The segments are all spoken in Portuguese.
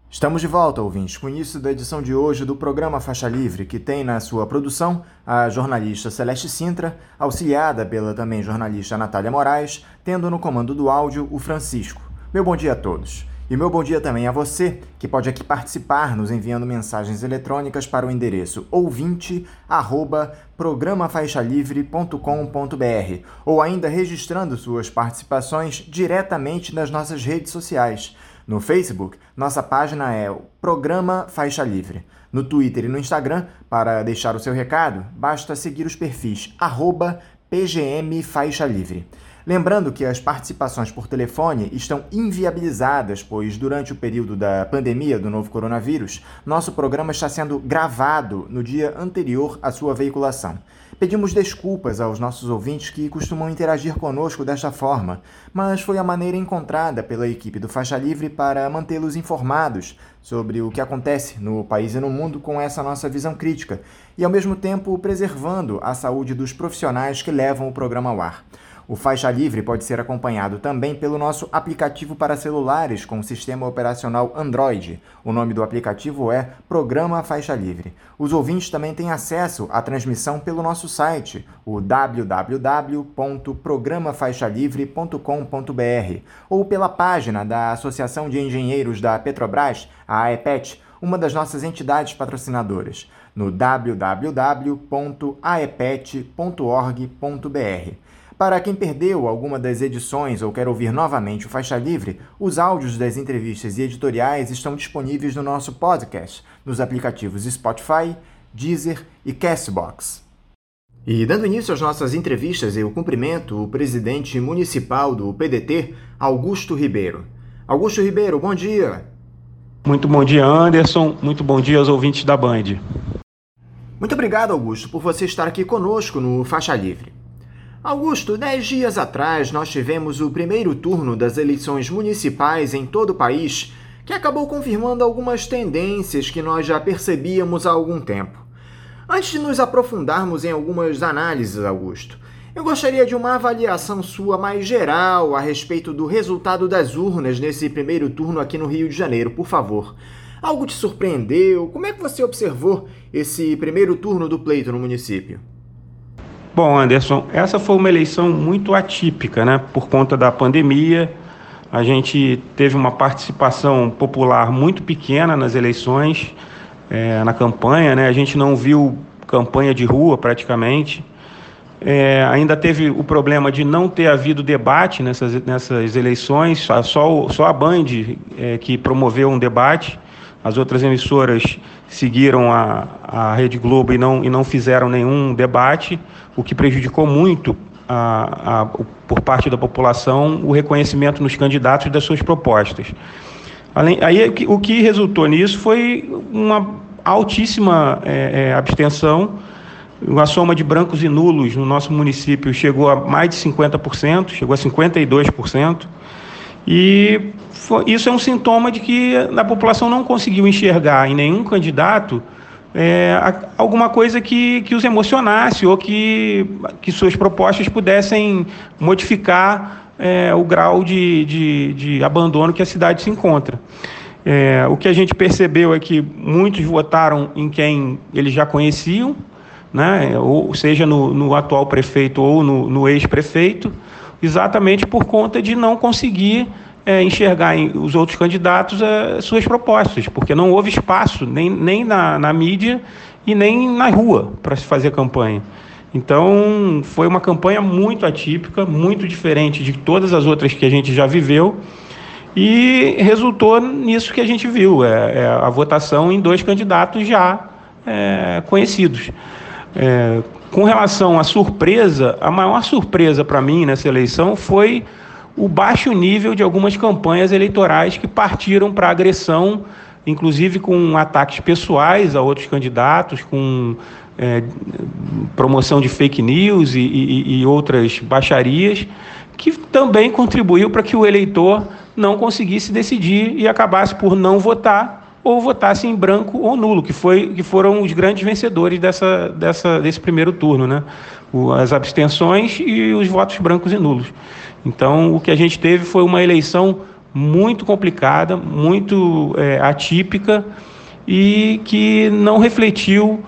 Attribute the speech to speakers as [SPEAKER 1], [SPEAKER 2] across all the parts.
[SPEAKER 1] Estamos de volta, ouvintes, com o início da edição de hoje do programa Faixa Livre, que tem na sua produção a jornalista Celeste Sintra, auxiliada pela também jornalista Natália Moraes, tendo no comando do áudio o Francisco. Meu bom dia a todos. E meu bom dia também a você, que pode aqui participar nos enviando mensagens eletrônicas para o endereço ouvinte@programafaixalivre.com.br ou ainda registrando suas participações diretamente nas nossas redes sociais. No Facebook, nossa página é o Programa Faixa Livre. No Twitter e no Instagram, para deixar o seu recado, basta seguir os perfis @PGM Faixa Livre. Lembrando que as participações por telefone estão inviabilizadas, pois durante o período da pandemia do novo coronavírus, nosso programa está sendo gravado no dia anterior à sua veiculação. Pedimos desculpas aos nossos ouvintes que costumam interagir conosco desta forma, mas foi a maneira encontrada pela equipe do Faixa Livre para mantê-los informados sobre o que acontece no país e no mundo com essa nossa visão crítica e, ao mesmo tempo, preservando a saúde dos profissionais que levam o programa ao ar. O Faixa Livre pode ser acompanhado também pelo nosso aplicativo para celulares com sistema operacional Android. O nome do aplicativo é Programa Faixa Livre. Os ouvintes também têm acesso à transmissão pelo nosso site, o www.programafaixalivre.com.br, ou pela página da Associação de Engenheiros da Petrobras, a AEPET, uma das nossas entidades patrocinadoras, no www.aepet.org.br. Para quem perdeu alguma das edições ou quer ouvir novamente o Faixa Livre, os áudios das entrevistas e editoriais estão disponíveis no nosso podcast, nos aplicativos Spotify, Deezer e Castbox. E dando início às nossas entrevistas, eu cumprimento o presidente municipal do PDT, Augusto Ribeiro. Augusto Ribeiro, bom dia!
[SPEAKER 2] Muito bom dia, Anderson. Muito bom dia aos ouvintes da Band.
[SPEAKER 1] Muito obrigado, Augusto, por você estar aqui conosco no Faixa Livre. Augusto, 10 dias atrás nós tivemos o primeiro turno das eleições municipais em todo o país, que acabou confirmando algumas tendências que nós já percebíamos há algum tempo. Antes de nos aprofundarmos em algumas análises, Augusto, eu gostaria de uma avaliação sua mais geral a respeito do resultado das urnas nesse primeiro turno aqui no Rio de Janeiro, por favor. Algo te surpreendeu? Como é que você observou esse primeiro turno do pleito no município?
[SPEAKER 2] Bom, Anderson, essa foi uma eleição muito atípica, né? Por conta da pandemia, a gente teve uma participação popular muito pequena nas eleições, na campanha, né? A gente não viu campanha de rua praticamente. Ainda teve o problema de não ter havido debate nessas eleições, só a Band que promoveu um debate. As outras emissoras seguiram a Rede Globo e não fizeram nenhum debate, o que prejudicou muito, por parte da população, o reconhecimento nos candidatos das suas propostas. O que resultou nisso foi uma altíssima abstenção. A soma de brancos e nulos no nosso município chegou a mais de 50%, chegou a 52%. E isso é um sintoma de que a população não conseguiu enxergar em nenhum candidato alguma coisa que os emocionasse ou que suas propostas pudessem modificar o grau de abandono que a cidade se encontra. O que a gente percebeu é que muitos votaram em quem eles já conheciam, né? Ou seja, no atual prefeito ou no ex-prefeito, exatamente por conta de não conseguir enxergar em os outros candidatos suas propostas, porque não houve espaço nem na mídia e nem na rua para se fazer campanha. Então, foi uma campanha muito atípica, muito diferente de todas as outras que a gente já viveu, e resultou nisso que a gente viu, a votação em 2 candidatos já conhecidos. Com relação à surpresa, a maior surpresa para mim nessa eleição foi o baixo nível de algumas campanhas eleitorais que partiram para agressão, inclusive com ataques pessoais a outros candidatos, com promoção de fake news e outras baixarias, que também contribuiu para que o eleitor não conseguisse decidir e acabasse por não votar ou votasse em branco ou nulo, que foram os grandes vencedores desse primeiro turno, né? As abstenções e os votos brancos e nulos. Então, o que a gente teve foi uma eleição muito complicada, muito atípica e que não refletiu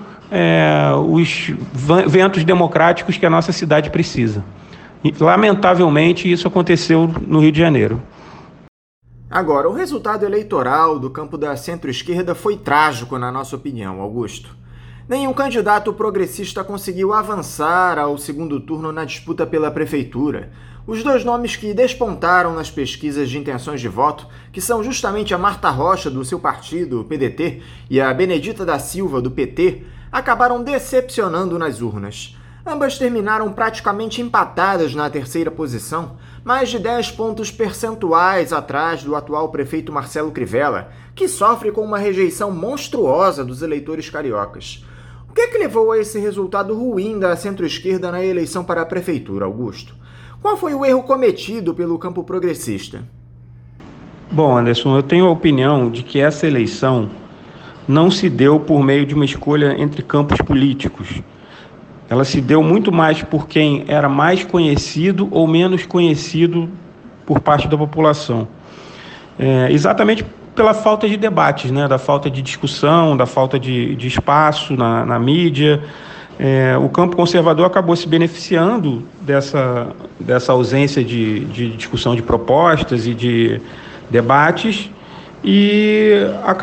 [SPEAKER 2] os ventos democráticos que a nossa cidade precisa. E, lamentavelmente, isso aconteceu no Rio de Janeiro.
[SPEAKER 1] Agora, o resultado eleitoral do campo da centro-esquerda foi trágico, na nossa opinião, Augusto. Nenhum candidato progressista conseguiu avançar ao segundo turno na disputa pela prefeitura. Os dois nomes que despontaram nas pesquisas de intenções de voto, que são justamente a Marta Rocha, do seu partido, o PDT, e a Benedita da Silva, do PT, acabaram decepcionando nas urnas. Ambas terminaram praticamente empatadas na terceira posição, mais de 10 pontos percentuais atrás do atual prefeito Marcelo Crivella, que sofre com uma rejeição monstruosa dos eleitores cariocas. O que é que levou a esse resultado ruim da centro-esquerda na eleição para a prefeitura, Augusto? Qual foi o erro cometido pelo campo progressista?
[SPEAKER 2] Bom, Anderson, eu tenho a opinião de que essa eleição não se deu por meio de uma escolha entre campos políticos. Ela se deu muito mais por quem era mais conhecido ou menos conhecido por parte da população. Exatamente pela falta de debates, né? Da falta de discussão, da falta de espaço na mídia. O campo conservador acabou se beneficiando dessa ausência de discussão de propostas e de debates e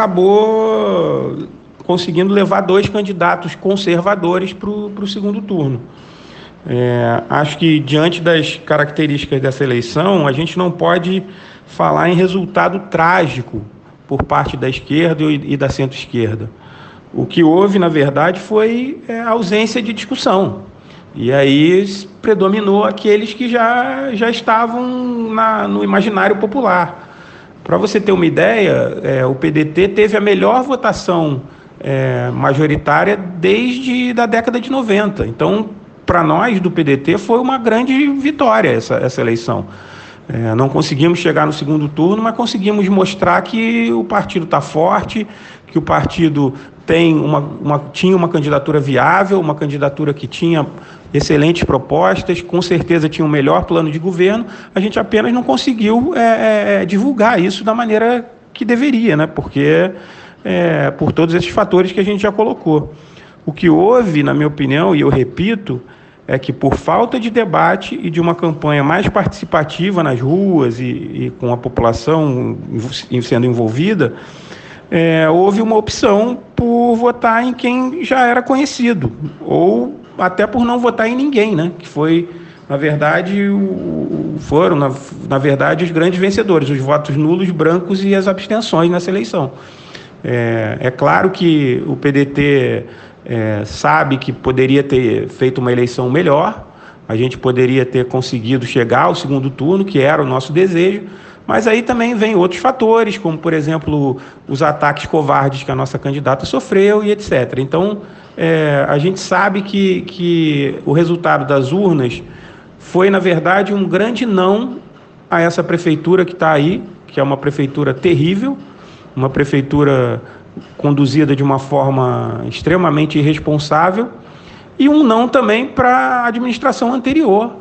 [SPEAKER 2] acabou conseguindo levar dois candidatos conservadores para o segundo turno. Acho que, diante das características dessa eleição, a gente não pode falar em resultado trágico por parte da esquerda e da centro-esquerda. O que houve, na verdade, foi a ausência de discussão. E aí predominou aqueles que já estavam no imaginário popular. Para você ter uma ideia, o PDT teve a melhor votação majoritária desde a década de 90. Então, para nós do PDT, foi uma grande vitória essa eleição. Não conseguimos chegar no segundo turno, mas conseguimos mostrar que o partido está forte, que o partido tinha uma candidatura viável, uma candidatura que tinha excelentes propostas, com certeza tinha um melhor plano de governo. A gente apenas não conseguiu divulgar isso da maneira que deveria, né? Porque por todos esses fatores que a gente já colocou. O que houve, na minha opinião, e eu repito, é que por falta de debate e de uma campanha mais participativa nas ruas e com a população sendo envolvida, houve uma opção por votar em quem já era conhecido, ou até por não votar em ninguém, né? Que foi, na verdade, foram os grandes vencedores, os votos nulos, brancos e as abstenções nessa eleição. É claro que o PDT sabe que poderia ter feito uma eleição melhor, a gente poderia ter conseguido chegar ao segundo turno, que era o nosso desejo, mas aí também vem outros fatores, como, por exemplo, os ataques covardes que a nossa candidata sofreu e etc. Então, a gente sabe que o resultado das urnas foi, na verdade, um grande não a essa prefeitura que está aí, que é uma prefeitura terrível, uma prefeitura conduzida de uma forma extremamente irresponsável, e um não também para a administração anterior,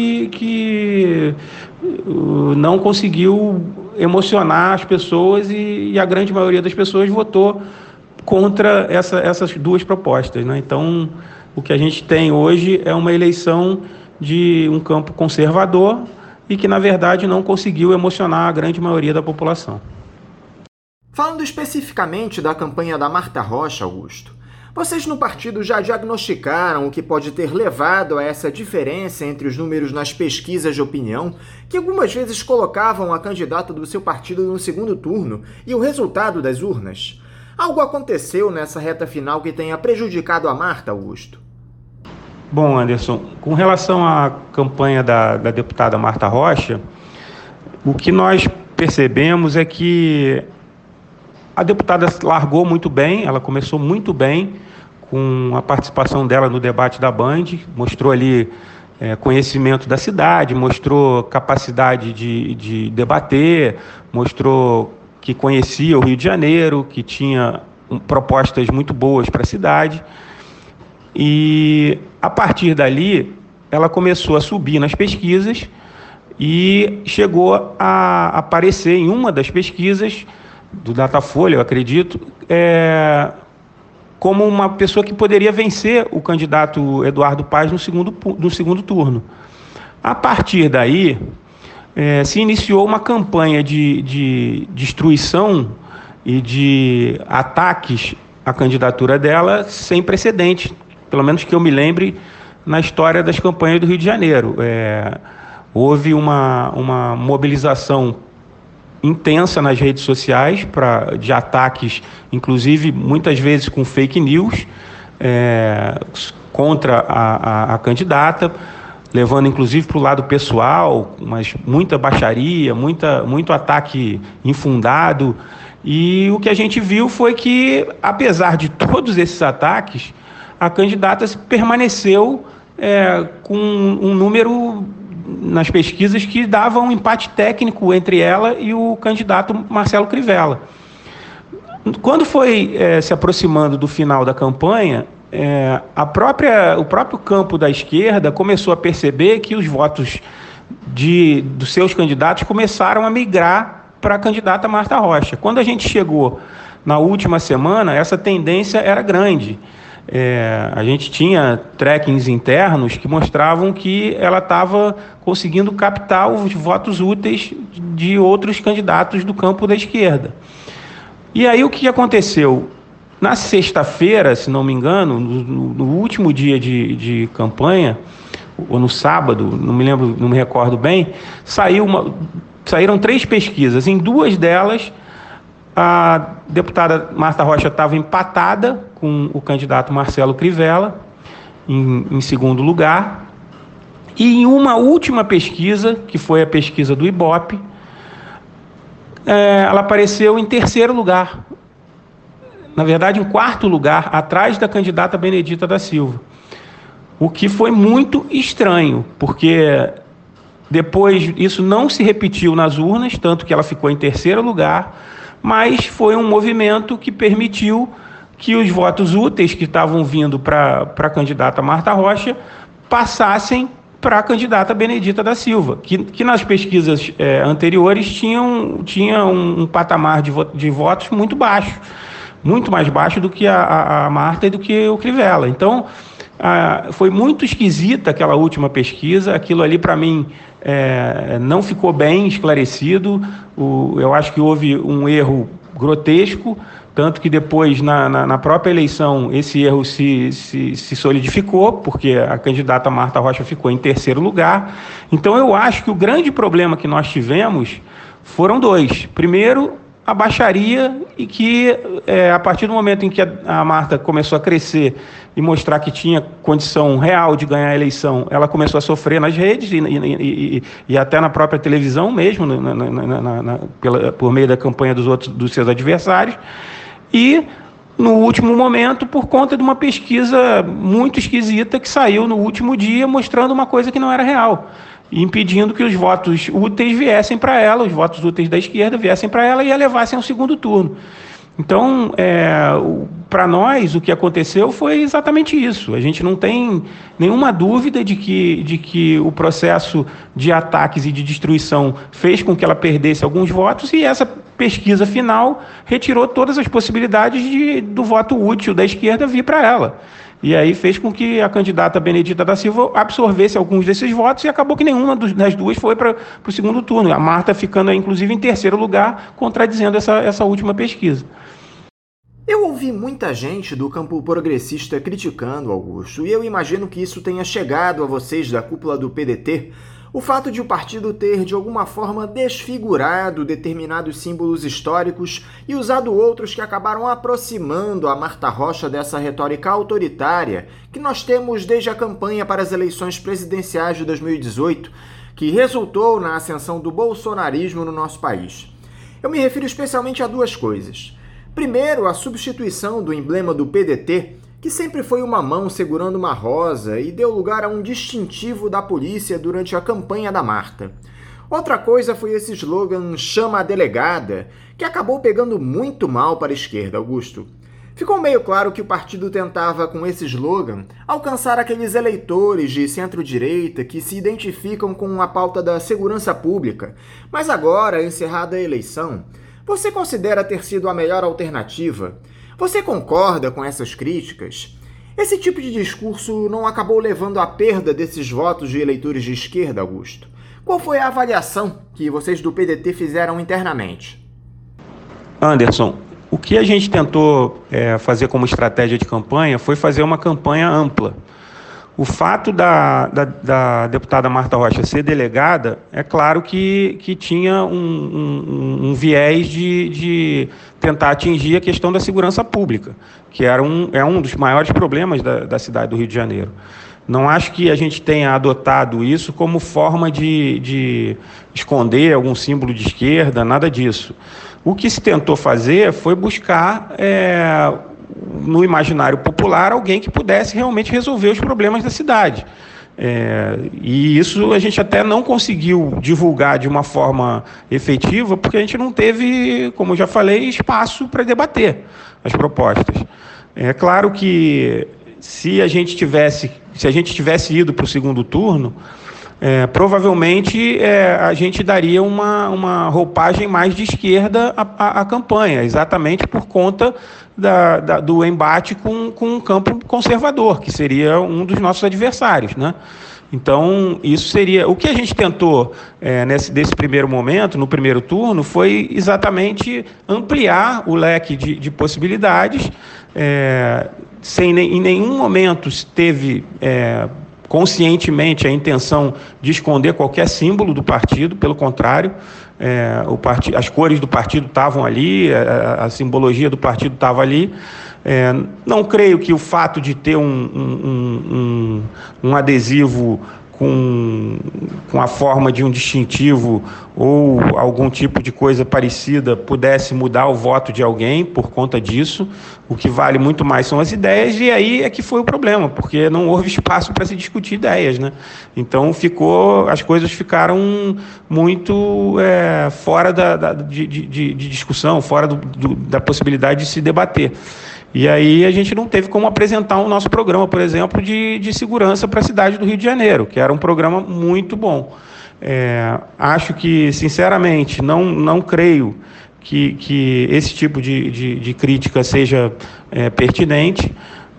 [SPEAKER 2] que não conseguiu emocionar as pessoas e a grande maioria das pessoas votou contra essas duas propostas, né? Então, o que a gente tem hoje é uma eleição de um campo conservador e que, na verdade, não conseguiu emocionar a grande maioria da população.
[SPEAKER 1] Falando especificamente da campanha da Marta Rocha, Augusto, vocês no partido já diagnosticaram o que pode ter levado a essa diferença entre os números nas pesquisas de opinião, que algumas vezes colocavam a candidata do seu partido no segundo turno, e o resultado das urnas? Algo aconteceu nessa reta final que tenha prejudicado a Marta, Augusto?
[SPEAKER 2] Bom, Anderson, com relação à campanha da deputada Marta Rocha, o que nós percebemos é que a deputada largou muito bem, ela começou muito bem com a participação dela no debate da Band, mostrou ali conhecimento da cidade, mostrou capacidade de debater, mostrou que conhecia o Rio de Janeiro, que tinha propostas muito boas para a cidade. E, a partir dali, ela começou a subir nas pesquisas e chegou a aparecer em uma das pesquisas do Datafolha, eu acredito, como uma pessoa que poderia vencer o candidato Eduardo Paes no segundo turno. A partir daí, se iniciou uma campanha de destruição e de ataques à candidatura dela sem precedentes, pelo menos que eu me lembre, na história das campanhas do Rio de Janeiro. Houve uma mobilização intensa nas redes sociais de ataques, inclusive muitas vezes com fake news, contra a candidata, levando inclusive para o lado pessoal, mas muita baixaria, muito ataque infundado. E o que a gente viu foi que, apesar de todos esses ataques, a candidata permaneceu com um número nas pesquisas que dava um empate técnico entre ela e o candidato Marcelo Crivella. Quando foi se aproximando do final da campanha, o próprio campo da esquerda começou a perceber que os votos dos seus candidatos começaram a migrar para a candidata Marta Rocha. Quando a gente chegou na última semana, essa tendência era grande. A gente tinha trackings internos que mostravam que ela estava conseguindo captar os votos úteis de outros candidatos do campo da esquerda. E aí o que aconteceu? Na sexta-feira, se não me engano, no último dia de campanha, ou no sábado, não me recordo bem, saíram 3 pesquisas. Em 2 delas, a deputada Marta Rocha estava empatada com o candidato Marcelo Crivella, em segundo lugar. E em uma última pesquisa, que foi a pesquisa do Ibope, ela apareceu em terceiro lugar. Na verdade, em quarto lugar, atrás da candidata Benedita da Silva. O que foi muito estranho, porque depois isso não se repetiu nas urnas, tanto que ela ficou em terceiro lugar, mas foi um movimento que permitiu que os votos úteis que estavam vindo para a candidata Marta Rocha passassem para a candidata Benedita da Silva, que nas pesquisas anteriores tinha um patamar de votos muito baixo, muito mais baixo do que a Marta e do que o Crivella. Então, foi muito esquisita aquela última pesquisa. Aquilo ali, para mim, não ficou bem esclarecido. Eu acho que houve um erro grotesco, tanto que depois, na própria eleição, esse erro se solidificou, porque a candidata Marta Rocha ficou em terceiro lugar. Então, eu acho que o grande problema que nós tivemos foram 2. Primeiro, a baixaria, e que a partir do momento em que a Marta começou a crescer e mostrar que tinha condição real de ganhar a eleição, ela começou a sofrer nas redes e até na própria televisão mesmo, por meio da campanha dos seus adversários. E, no último momento, por conta de uma pesquisa muito esquisita que saiu no último dia, mostrando uma coisa que não era real, impedindo que os votos úteis viessem para ela, os votos úteis da esquerda viessem para ela e a levassem ao segundo turno. Então, para nós, o que aconteceu foi exatamente isso. A gente não tem nenhuma dúvida de que o processo de ataques e de destruição fez com que ela perdesse alguns votos, e essa pesquisa final retirou todas as possibilidades do voto útil da esquerda vir para ela. E aí fez com que a candidata Benedita da Silva absorvesse alguns desses votos, e acabou que nenhuma das duas foi para o segundo turno. A Marta ficando, inclusive, em terceiro lugar, contradizendo essa última pesquisa.
[SPEAKER 1] Eu ouvi muita gente do campo progressista criticando Augusto, e eu imagino que isso tenha chegado a vocês da cúpula do PDT, o fato de o partido ter, de alguma forma, desfigurado determinados símbolos históricos e usado outros que acabaram aproximando a Marta Rocha dessa retórica autoritária que nós temos desde a campanha para as eleições presidenciais de 2018, que resultou na ascensão do bolsonarismo no nosso país. Eu me refiro especialmente a 2 coisas. Primeiro, a substituição do emblema do PDT, que sempre foi uma mão segurando uma rosa e deu lugar a um distintivo da polícia durante a campanha da Marta. Outra coisa foi esse slogan "Chama a Delegada", que acabou pegando muito mal para a esquerda, Augusto. Ficou meio claro que o partido tentava, com esse slogan, alcançar aqueles eleitores de centro-direita que se identificam com a pauta da segurança pública. Mas agora, encerrada a eleição, você considera ter sido a melhor alternativa? Você concorda com essas críticas? Esse tipo de discurso não acabou levando à perda desses votos de eleitores de esquerda, Augusto? Qual foi a avaliação que vocês do PDT fizeram internamente?
[SPEAKER 2] Anderson, o que a gente tentou fazer como estratégia de campanha foi fazer uma campanha ampla. O fato da deputada Marta Rocha ser delegada, é claro que tinha um viés de tentar atingir a questão da segurança pública, que é um dos maiores problemas da cidade do Rio de Janeiro. Não acho que a gente tenha adotado isso como forma de esconder algum símbolo de esquerda, nada disso. O que se tentou fazer foi buscar, no imaginário popular, alguém que pudesse realmente resolver os problemas da cidade. E isso a gente até não conseguiu divulgar de uma forma efetiva, porque a gente não teve, como eu já falei, espaço para debater as propostas. É claro que se a gente tivesse ido para o segundo turno, provavelmente a gente daria uma roupagem mais de esquerda à campanha, exatamente por conta do embate com um campo conservador, que seria um dos nossos adversários, né? Então, isso seria... O que a gente tentou nesse primeiro momento, no primeiro turno, foi exatamente ampliar o leque de possibilidades. Em nenhum momento teve conscientemente a intenção de esconder qualquer símbolo do partido, pelo contrário, as cores do partido estavam ali, a simbologia do partido estava ali. Não creio que o fato de ter um adesivo com a forma de um distintivo ou algum tipo de coisa parecida pudesse mudar o voto de alguém por conta disso. O que vale muito mais são as ideias, e aí é que foi o problema, porque não houve espaço para se discutir ideias, né? Então as coisas ficaram muito fora de discussão, fora da possibilidade de se debater. E aí a gente não teve como apresentar o nosso programa, por exemplo, de segurança para a cidade do Rio de Janeiro, que era um programa muito bom. Acho que, sinceramente, não creio que esse tipo de crítica seja pertinente.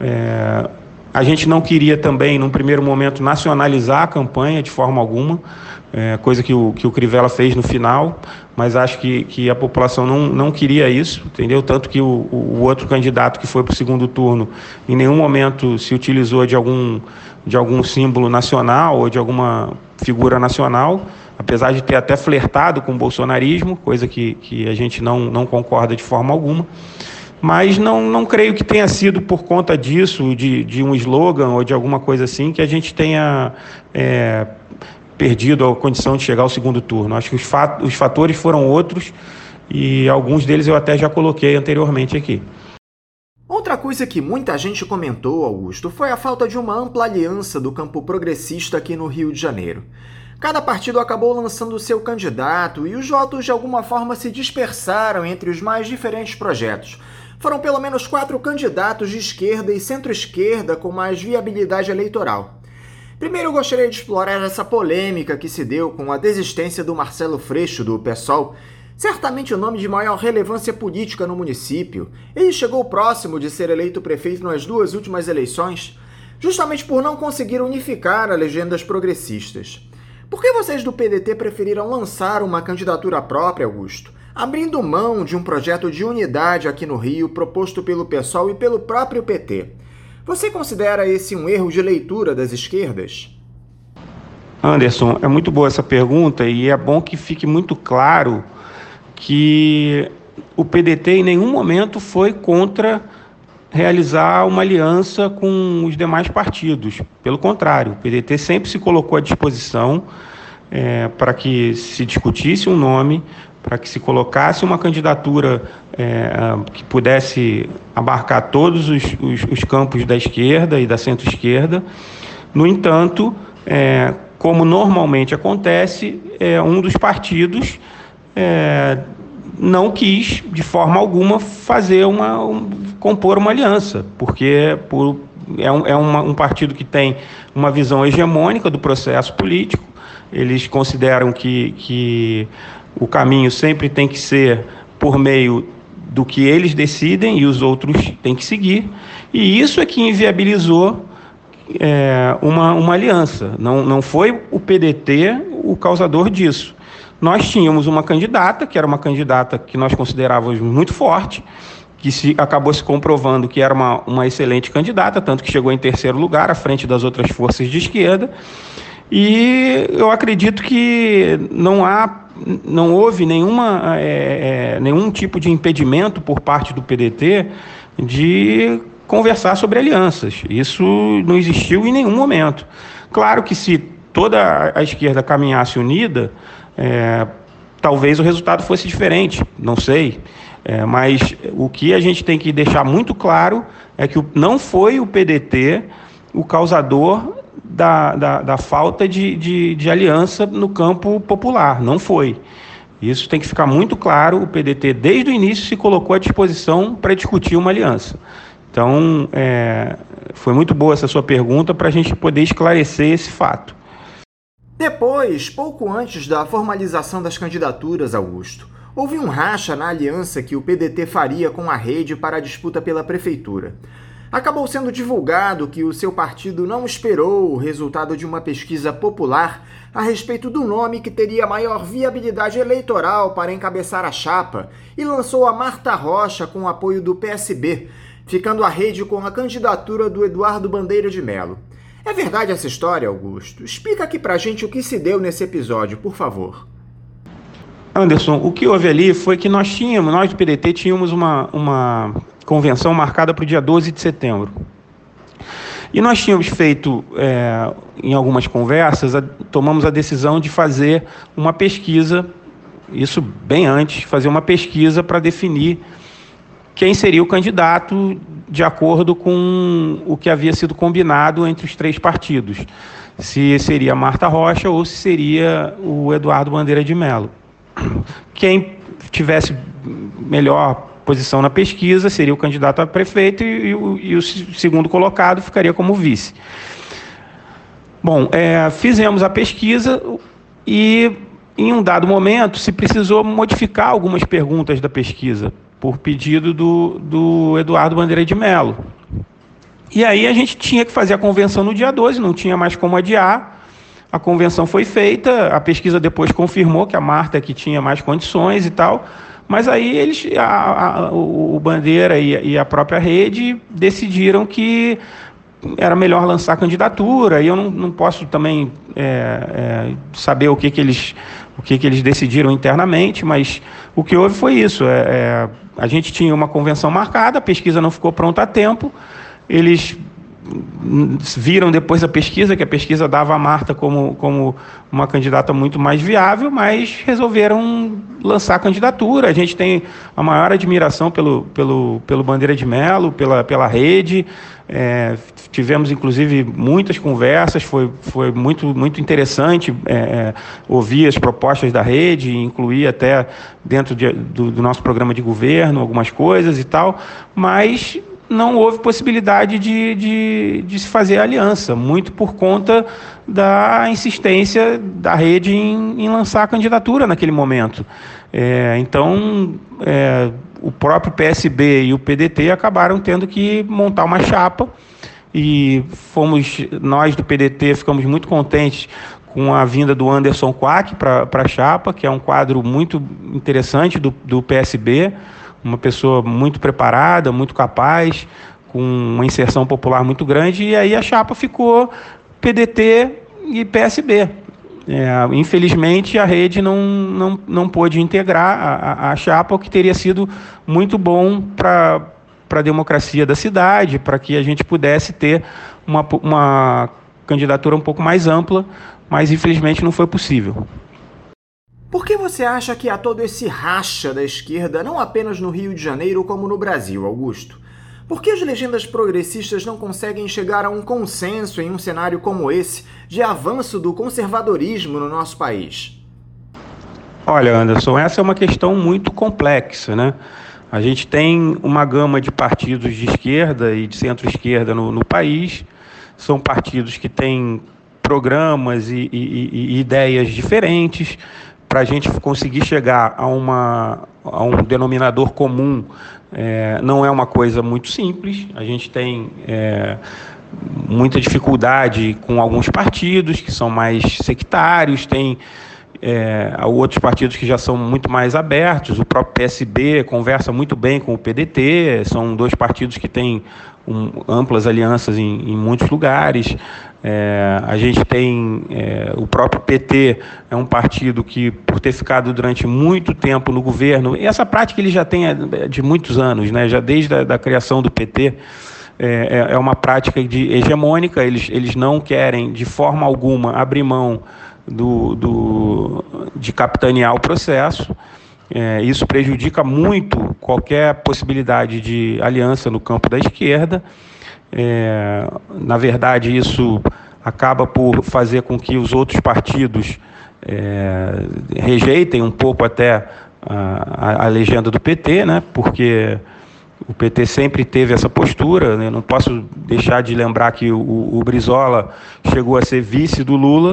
[SPEAKER 2] A gente não queria também, num primeiro momento, nacionalizar a campanha de forma alguma, coisa que o Crivella fez no final, mas acho que a população não queria isso, entendeu? Tanto que o outro candidato que foi para o segundo turno, em nenhum momento se utilizou de algum símbolo nacional ou de alguma figura nacional, apesar de ter até flertado com o bolsonarismo, coisa que a gente não concorda de forma alguma. Mas não creio que tenha sido por conta disso, de um slogan ou de alguma coisa assim, que a gente tenha perdido a condição de chegar ao segundo turno. Acho que os fatores foram outros, e alguns deles eu até já coloquei anteriormente aqui.
[SPEAKER 1] Outra coisa que muita gente comentou, Augusto, foi a falta de uma ampla aliança do campo progressista aqui no Rio de Janeiro. Cada partido acabou lançando seu candidato e os votos de alguma forma se dispersaram entre os mais diferentes projetos. Foram pelo menos 4 candidatos de esquerda e centro-esquerda com mais viabilidade eleitoral. Primeiro, eu gostaria de explorar essa polêmica que se deu com a desistência do Marcelo Freixo, do PSOL, certamente o nome de maior relevância política no município. Ele chegou próximo de ser eleito prefeito nas 2 últimas eleições, justamente por não conseguir unificar as legendas progressistas. Por que vocês do PDT preferiram lançar uma candidatura própria, Augusto, abrindo mão de um projeto de unidade aqui no Rio proposto pelo PSOL e pelo próprio PT? Você considera esse um erro de leitura das esquerdas?
[SPEAKER 2] Anderson, é muito boa essa pergunta, e é bom que fique muito claro que o PDT em nenhum momento foi contra realizar uma aliança com os demais partidos. Pelo contrário, o PDT sempre se colocou à disposição para que se discutisse um nome, para que se colocasse uma candidatura que pudesse abarcar todos os campos da esquerda e da centro-esquerda. No entanto, como normalmente acontece, um dos partidos não quis, de forma alguma, compor uma aliança, porque é um partido que tem uma visão hegemônica do processo político. Eles consideram que o caminho sempre tem que ser por meio do que eles decidem e os outros têm que seguir, e isso é que inviabilizou uma aliança. Não foi o PDT o causador disso. Nós tínhamos uma candidata, que era uma candidata que nós considerávamos muito forte, que acabou se comprovando que era uma excelente candidata, tanto que chegou em terceiro lugar, à frente das outras forças de esquerda, e eu acredito que não houve nenhum tipo de impedimento por parte do PDT de conversar sobre alianças. Isso não existiu em nenhum momento. Claro que se toda a esquerda caminhasse unida, talvez o resultado fosse diferente, não sei. Mas o que a gente tem que deixar muito claro é que não foi o PDT o causador da falta de aliança no campo popular, não foi. Isso tem que ficar muito claro. O PDT, desde o início, se colocou à disposição para discutir uma aliança. Então, foi muito boa essa sua pergunta para a gente poder esclarecer esse fato.
[SPEAKER 1] Depois, pouco antes da formalização das candidaturas, Augusto, houve um racha na aliança que o PDT faria com a Rede para a disputa pela prefeitura. Acabou sendo divulgado que o seu partido não esperou o resultado de uma pesquisa popular a respeito do nome que teria maior viabilidade eleitoral para encabeçar a chapa e lançou a Marta Rocha com o apoio do PSB, ficando a Rede com a candidatura do Eduardo Bandeira de Mello. É verdade essa história, Augusto? Explica aqui pra gente o que se deu nesse episódio, por favor.
[SPEAKER 2] Anderson, o que houve ali foi que nós do PDT tínhamos uma convenção marcada para o dia 12 de setembro. E nós tínhamos feito, em algumas conversas, tomamos a decisão de fazer uma pesquisa, isso bem antes, fazer uma pesquisa para definir quem seria o candidato de acordo com o que havia sido combinado entre os três partidos. Se seria Marta Rocha ou se seria o Eduardo Bandeira de Mello. Quem tivesse melhor posição na pesquisa seria o candidato a prefeito e o segundo colocado ficaria como vice. Bom, fizemos a pesquisa e, em um dado momento, se precisou modificar algumas perguntas da pesquisa, por pedido do Eduardo Bandeira de Mello. E aí a gente tinha que fazer a convenção no dia 12, não tinha mais como adiar. A convenção foi feita, a pesquisa depois confirmou que a Marta que tinha mais condições e tal, mas aí o Bandeira e a própria Rede decidiram que era melhor lançar a candidatura, e eu não posso também saber o que eles decidiram internamente, mas o que houve foi isso. A gente tinha uma convenção marcada, a pesquisa não ficou pronta a tempo, eles viram depois a pesquisa, que a pesquisa dava a Marta como uma candidata muito mais viável, mas resolveram lançar a candidatura. A gente tem a maior admiração pelo Bandeira de Mello, pela Rede. Tivemos, inclusive, muitas conversas, foi muito, muito interessante ouvir as propostas da Rede, incluir até dentro do nosso programa de governo algumas coisas e tal, mas não houve possibilidade de se fazer aliança, muito por conta da insistência da Rede em lançar a candidatura naquele momento. Então, o próprio PSB e o PDT acabaram tendo que montar uma chapa, e nós do PDT ficamos muito contentes com a vinda do Anderson Quack para a chapa, que é um quadro muito interessante do PSB, uma pessoa muito preparada, muito capaz, com uma inserção popular muito grande, e aí a chapa ficou PDT e PSB. Infelizmente, a Rede não pôde integrar a chapa, o que teria sido muito bom para a democracia da cidade, para que a gente pudesse ter uma candidatura um pouco mais ampla, mas infelizmente não foi possível.
[SPEAKER 1] Por que você acha que há todo esse racha da esquerda, não apenas no Rio de Janeiro, como no Brasil, Augusto? Por que as legendas progressistas não conseguem chegar a um consenso em um cenário como esse, de avanço do conservadorismo no nosso país?
[SPEAKER 2] Olha, Anderson, essa é uma questão muito complexa, né? A gente tem uma gama de partidos de esquerda e de centro-esquerda no país. São partidos que têm programas e ideias diferentes. Para a gente conseguir chegar a um denominador comum, não é uma coisa muito simples. A gente tem muita dificuldade com alguns partidos que são mais sectários, tem outros partidos que já são muito mais abertos. O próprio PSB conversa muito bem com o PDT, são dois partidos que têm amplas alianças em muitos lugares. A gente tem o próprio PT, é um partido que, por ter ficado durante muito tempo no governo, e essa prática ele já tem de muitos anos, né? Já desde a criação do PT, é uma prática hegemônica. Eles não querem de forma alguma abrir mão de capitanear o processo. Isso prejudica muito qualquer possibilidade de aliança no campo da esquerda. Na verdade, isso acaba por fazer com que os outros partidos rejeitem um pouco até a legenda do PT, né? Porque o PT sempre teve essa postura, né? Não posso deixar de lembrar que o Brizola chegou a ser vice do Lula.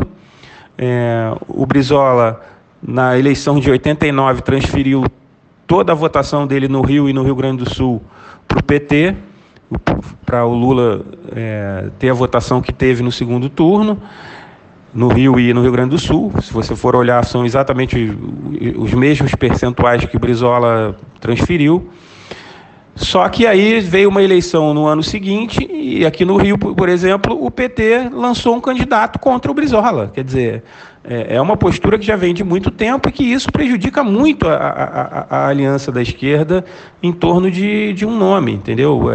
[SPEAKER 2] O Brizola, na eleição de 89, transferiu toda a votação dele no Rio e no Rio Grande do Sul para o PT, para o Lula ter a votação que teve no segundo turno, no Rio e no Rio Grande do Sul. Se você for olhar, são exatamente os mesmos percentuais que o Brizola transferiu. Só que aí veio uma eleição no ano seguinte e aqui no Rio, por exemplo, o PT lançou um candidato contra o Brizola. Quer dizer, é uma postura que já vem de muito tempo e que isso prejudica muito a aliança da esquerda em torno de um nome, entendeu?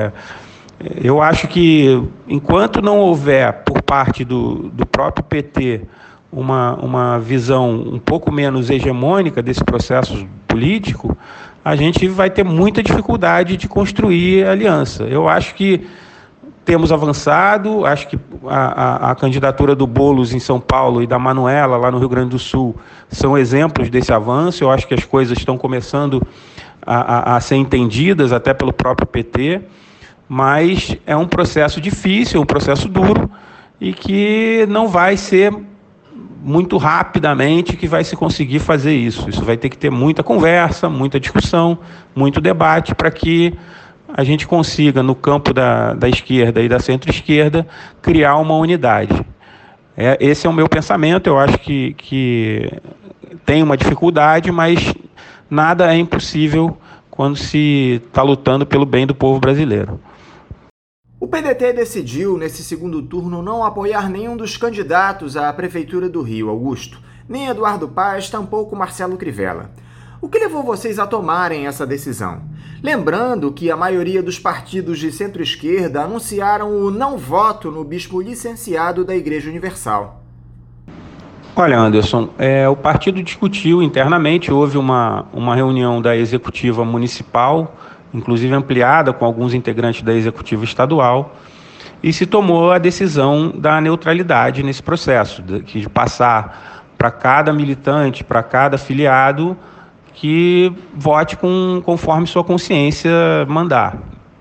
[SPEAKER 2] Eu acho que enquanto não houver por parte do próprio PT uma visão um pouco menos hegemônica desse processo político, a gente vai ter muita dificuldade de construir aliança. Eu acho que temos avançado, acho que a candidatura do Boulos em São Paulo e da Manuela lá no Rio Grande do Sul são exemplos desse avanço. Eu acho que as coisas estão começando a ser entendidas até pelo próprio PT, mas é um processo difícil, um processo duro e que não vai ser muito rapidamente que vai se conseguir fazer isso. Isso vai ter que ter muita conversa, muita discussão, muito debate para que a gente consiga, no campo da esquerda e da centro-esquerda, criar uma unidade. Esse é o meu pensamento. Eu acho que tem uma dificuldade, mas nada é impossível quando se está lutando pelo bem do povo brasileiro.
[SPEAKER 1] O PDT decidiu, nesse segundo turno, não apoiar nenhum dos candidatos à Prefeitura do Rio, Augusto, nem Eduardo Paes, tampouco Marcelo Crivella. O que levou vocês a tomarem essa decisão? Lembrando que a maioria dos partidos de centro-esquerda anunciaram o não voto no bispo licenciado da Igreja Universal.
[SPEAKER 2] Olha, Anderson, o partido discutiu internamente, houve uma reunião da executiva municipal, inclusive ampliada com alguns integrantes da executiva estadual, e se tomou a decisão da neutralidade nesse processo, de passar para cada militante, para cada filiado, que vote conforme sua consciência mandar.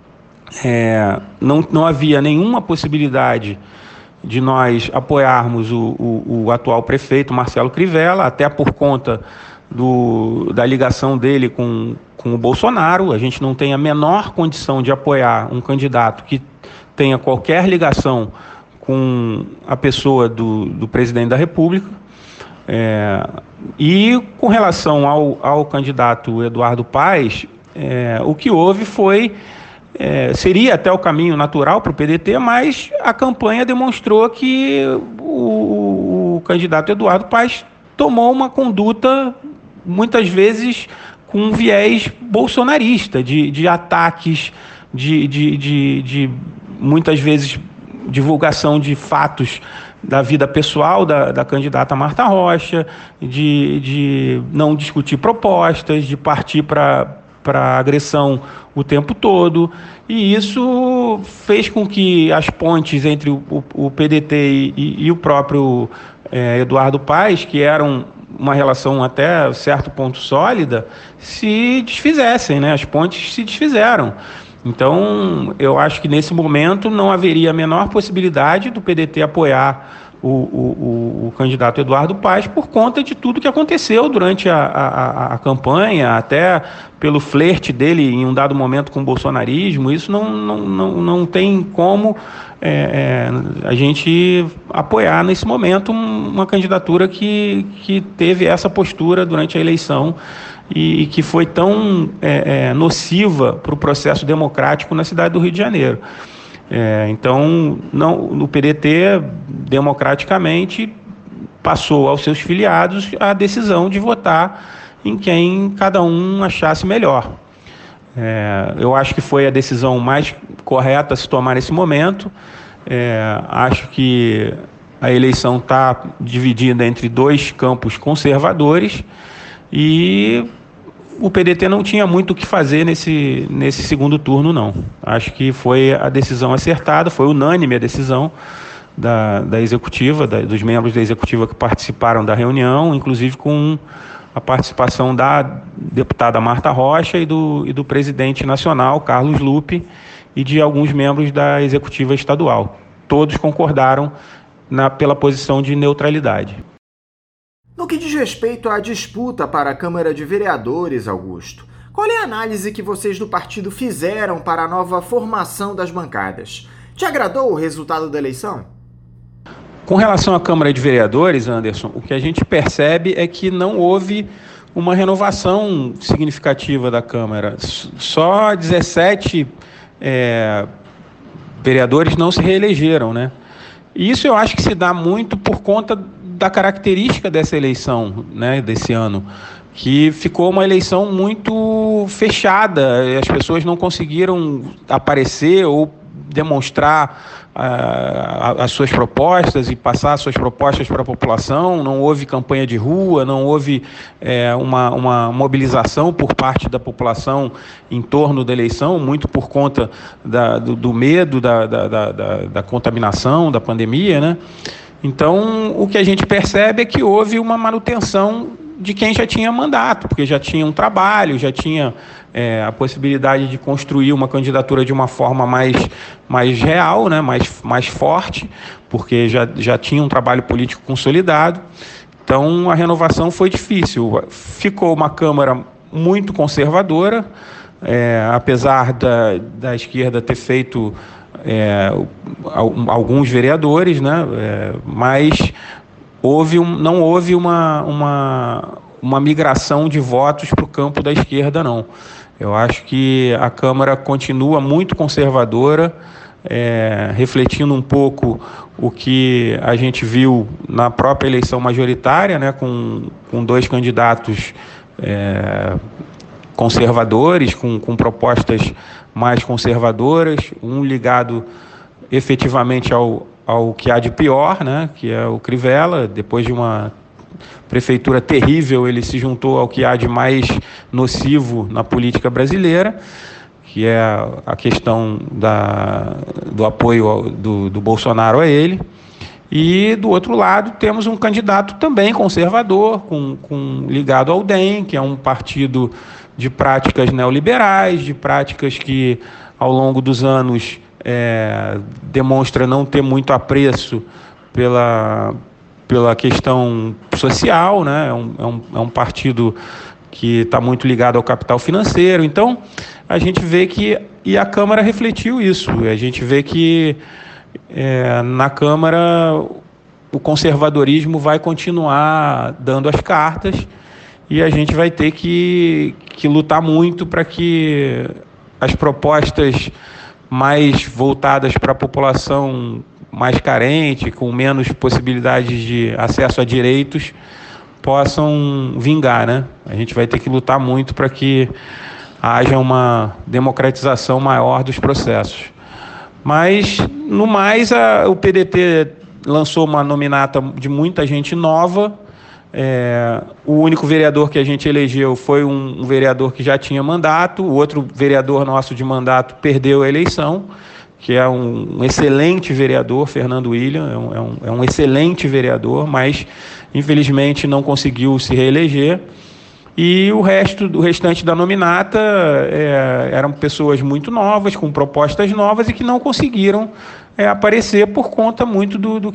[SPEAKER 2] Não havia nenhuma possibilidade de nós apoiarmos o atual prefeito, Marcelo Crivella, até por conta da ligação dele com o Bolsonaro. A gente não tem a menor condição de apoiar um candidato que tenha qualquer ligação com a pessoa do presidente da República. E com relação ao candidato Eduardo Paes, o que houve foi, seria até o caminho natural para o PDT, mas a campanha demonstrou que o candidato Eduardo Paes tomou uma conduta, muitas vezes, com um viés bolsonarista, de ataques, de muitas vezes divulgação de fatos da vida pessoal da candidata Marta Rocha, de não discutir propostas, de partir para agressão o tempo todo. E isso fez com que as pontes entre o PDT e o próprio Eduardo Paes, que eram uma relação até certo ponto sólida, se desfizessem, né? As pontes se desfizeram. Então, eu acho que nesse momento não haveria a menor possibilidade do PDT apoiar o candidato Eduardo Paes por conta de tudo que aconteceu durante a campanha, até pelo flerte dele em um dado momento com o bolsonarismo. Isso não tem como a gente apoiar nesse momento uma candidatura que teve essa postura durante a eleição e que foi tão nociva para o processo democrático na cidade do Rio de Janeiro. Então, o PDT, democraticamente, passou aos seus filiados a decisão de votar em quem cada um achasse melhor. Eu acho que foi a decisão mais correta a se tomar nesse momento. Acho que a eleição está dividida entre dois campos conservadores e o PDT não tinha muito o que fazer nesse segundo turno, não. Acho que foi a decisão acertada, foi unânime a decisão da executiva, dos membros da executiva que participaram da reunião, inclusive com a participação da deputada Marta Rocha e do presidente nacional, Carlos Lupe, e de alguns membros da executiva estadual. Todos concordaram pela posição de neutralidade.
[SPEAKER 1] No que diz respeito à disputa para a Câmara de Vereadores, Augusto, qual é a análise que vocês do partido fizeram para a nova formação das bancadas? Te agradou o resultado da eleição?
[SPEAKER 2] Com relação à Câmara de Vereadores, Anderson, o que a gente percebe é que não houve uma renovação significativa da Câmara. Só 17 vereadores não se reelegeram, né? E isso eu acho que se dá muito por conta da característica dessa eleição, né, desse ano, que ficou uma eleição muito fechada. As pessoas não conseguiram aparecer ou demonstrar as suas propostas e passar as suas propostas para a população. Não houve campanha de rua, não houve uma mobilização por parte da população em torno da eleição, muito por conta do medo da contaminação, da pandemia, né? Então, o que a gente percebe é que houve uma manutenção de quem já tinha mandato, porque já tinha um trabalho, já tinha a possibilidade de construir uma candidatura de uma forma mais real, né, mais forte, porque já tinha um trabalho político consolidado. Então, a renovação foi difícil. Ficou uma Câmara muito conservadora, apesar da esquerda ter feito alguns vereadores, né, mas não houve uma migração de votos para o campo da esquerda, não. Eu acho que a Câmara continua muito conservadora, refletindo um pouco o que a gente viu na própria eleição majoritária, né, com dois candidatos conservadores, com propostas mais conservadoras, um ligado efetivamente ao que há de pior, né, que é o Crivella. Depois de uma prefeitura terrível, ele se juntou ao que há de mais nocivo na política brasileira, que é a questão do apoio do Bolsonaro a ele. E, do outro lado, temos um candidato também conservador, ligado ao DEM, que é um partido de práticas neoliberais, de práticas que, ao longo dos anos, demonstra não ter muito apreço pela questão social, né? É um partido que está muito ligado ao capital financeiro. Então, a gente vê que... E a Câmara refletiu isso. A gente vê que na Câmara o conservadorismo vai continuar dando as cartas e a gente vai ter que lutar muito para que as propostas mais voltadas para a população mais carente, com menos possibilidades de acesso a direitos, possam vingar, né? A gente vai ter que lutar muito para que haja uma democratização maior dos processos. Mas, no mais, o PDT lançou uma nominata de muita gente nova. O único vereador que a gente elegeu foi um vereador que já tinha mandato. O outro vereador nosso de mandato perdeu a eleição. que é um excelente vereador, Fernando William, é um excelente vereador, mas infelizmente não conseguiu se reeleger. E o restante da nominata eram pessoas muito novas, com propostas novas e que não conseguiram aparecer por conta muito do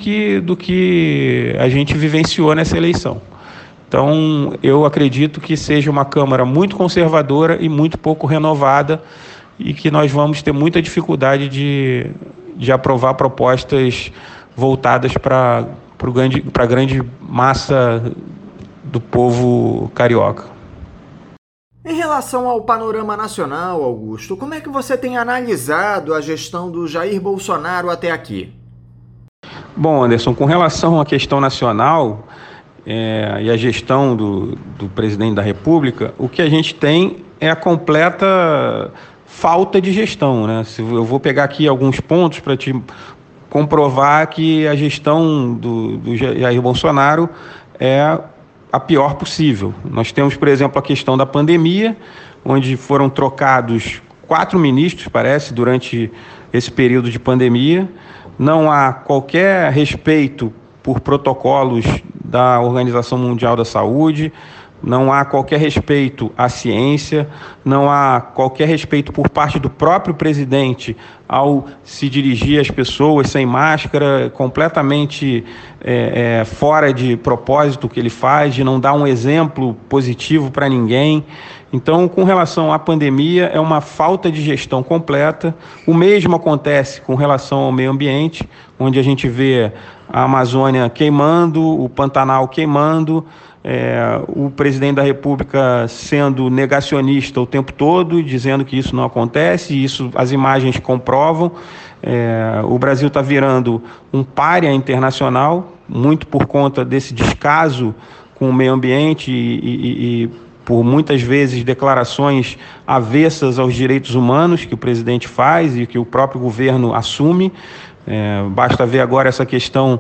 [SPEAKER 2] que a gente vivenciou nessa eleição. Então, eu acredito que seja uma Câmara muito conservadora e muito pouco renovada e que nós vamos ter muita dificuldade de aprovar propostas voltadas para a grande massa do povo carioca.
[SPEAKER 1] Em relação ao panorama nacional, Augusto, como é que você tem analisado a gestão do Jair Bolsonaro até aqui?
[SPEAKER 2] Bom, Anderson, com relação à questão nacional e a gestão do presidente da República, o que a gente tem é a completa falta de gestão, né? Eu vou pegar aqui alguns pontos para te comprovar que a gestão do Jair Bolsonaro é a pior possível. Nós temos, por exemplo, a questão da pandemia, onde foram trocados 4 ministros, parece, durante esse período de pandemia. Não há qualquer respeito por protocolos da Organização Mundial da Saúde, não há qualquer respeito à ciência, não há qualquer respeito por parte do próprio presidente ao se dirigir às pessoas sem máscara, completamente fora de propósito que ele faz, de não dar um exemplo positivo para ninguém. Então, com relação à pandemia, é uma falta de gestão completa. O mesmo acontece com relação ao meio ambiente, onde a gente vê a Amazônia queimando, o Pantanal queimando, o presidente da República sendo negacionista o tempo todo, dizendo que isso não acontece, e isso as imagens comprovam. O Brasil está virando um pária internacional, muito por conta desse descaso com o meio ambiente e por muitas vezes declarações avessas aos direitos humanos que o presidente faz e que o próprio governo assume. Basta ver agora essa questão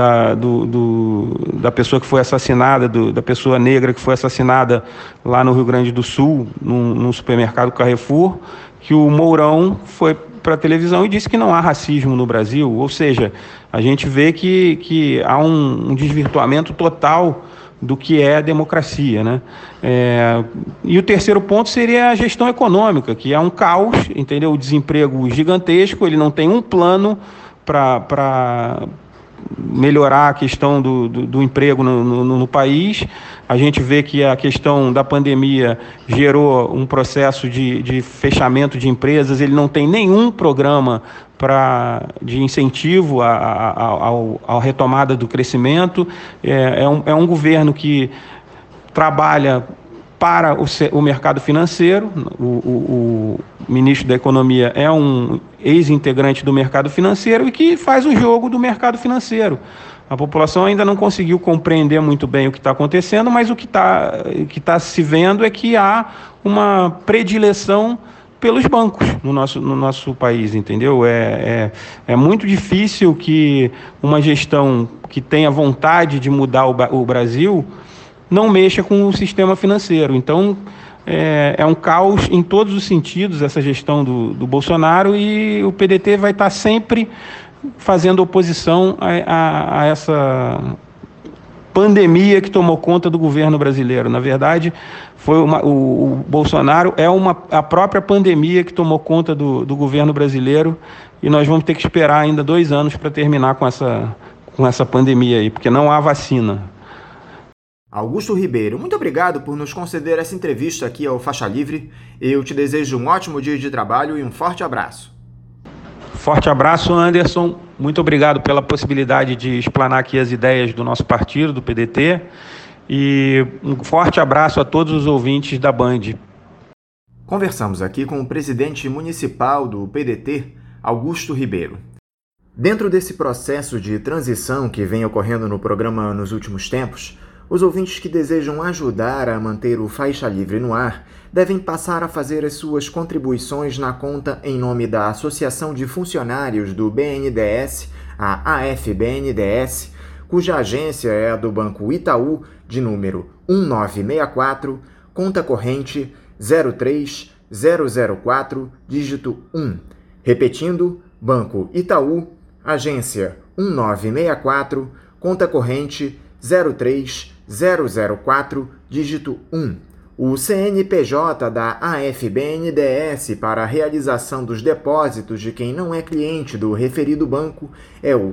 [SPEAKER 2] da pessoa que foi assassinada, da pessoa negra que foi assassinada lá no Rio Grande do Sul, num supermercado Carrefour, que o Mourão foi para a televisão e disse que não há racismo no Brasil. Ou seja, a gente vê que há um desvirtuamento total do que é a democracia, né? E o terceiro ponto seria a gestão econômica, que é um caos, entendeu? O desemprego gigantesco, ele não tem um plano para melhorar a questão do emprego no país. A gente vê que a questão da pandemia gerou um processo de fechamento de empresas, ele não tem nenhum programa de incentivo à retomada do crescimento. É um governo que trabalha para o mercado financeiro. O ministro da Economia é um ex-integrante do mercado financeiro e que faz o jogo do mercado financeiro. A população ainda não conseguiu compreender muito bem o que está acontecendo, mas o que está se vendo é que há uma predileção pelos bancos no nosso país, entendeu? É muito difícil que uma gestão que tenha vontade de mudar o Brasil não mexa com o sistema financeiro. Então, é um caos em todos os sentidos essa gestão do Bolsonaro, e o PDT vai estar sempre fazendo oposição a essa pandemia que tomou conta do governo brasileiro. Na verdade, o Bolsonaro é a própria pandemia que tomou conta do governo brasileiro, e nós vamos ter que esperar ainda 2 anos para terminar com essa pandemia aí, porque não há vacina.
[SPEAKER 1] Augusto Ribeiro, muito obrigado por nos conceder essa entrevista aqui ao Faixa Livre. Eu te desejo um ótimo dia de trabalho e um forte abraço.
[SPEAKER 2] Forte abraço, Anderson. Muito obrigado pela possibilidade de explanar aqui as ideias do nosso partido, do PDT. E um forte abraço a todos os ouvintes da Band.
[SPEAKER 1] Conversamos aqui com o presidente municipal do PDT, Augusto Ribeiro. Dentro desse processo de transição que vem ocorrendo no programa nos últimos tempos, os ouvintes que desejam ajudar a manter o Faixa Livre no ar devem passar a fazer as suas contribuições na conta em nome da Associação de Funcionários do BNDES, a AFBNDES, cuja agência é a do Banco Itaú, de número 1964, conta corrente 03004, dígito 1. Repetindo, Banco Itaú, agência 1964, conta corrente 03004, dígito 1. O CNPJ da AFBNDES para a realização dos depósitos de quem não é cliente do referido banco é o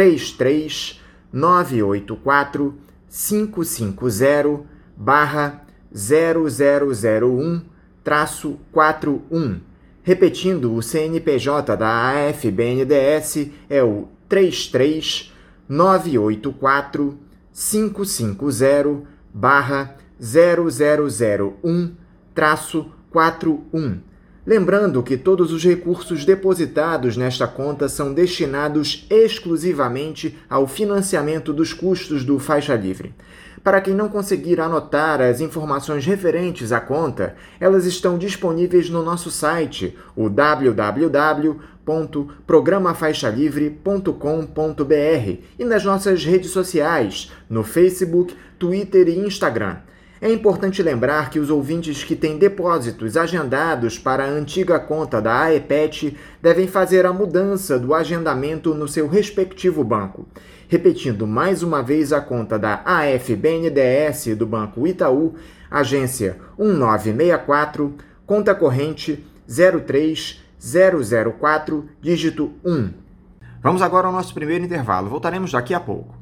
[SPEAKER 1] 33984-550-0001-41. Repetindo, o CNPJ da AFBNDES é o 33984-550-0001-41. Lembrando que todos os recursos depositados nesta conta são destinados exclusivamente ao financiamento dos custos do Faixa Livre. Para quem não conseguir anotar as informações referentes à conta, elas estão disponíveis no nosso site, o www.programafaixalivre.com.br, e nas nossas redes sociais, no Facebook, Twitter e Instagram. É importante lembrar que os ouvintes que têm depósitos agendados para a antiga conta da AEPET devem fazer a mudança do agendamento no seu respectivo banco. Repetindo mais uma vez a conta da AFBNDES do Banco Itaú, agência 1964, conta corrente 03004, dígito 1. Vamos agora ao nosso primeiro intervalo. Voltaremos daqui a pouco.